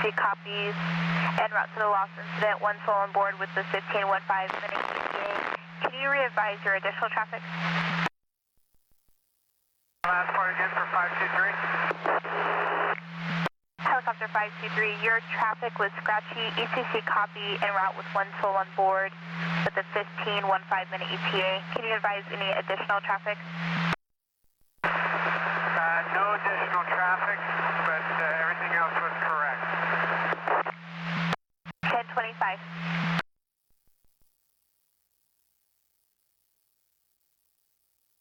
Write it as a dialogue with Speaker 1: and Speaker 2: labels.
Speaker 1: ECC copies. En route to the lost incident, one soul on board with the 1515 minute ETA. Can you re-advise your additional traffic?
Speaker 2: Last part again for 523.
Speaker 1: Helicopter 523, your traffic was scratchy, ECC copy, en route with one soul on board with the 1515 minute ETA. Can you advise any additional traffic?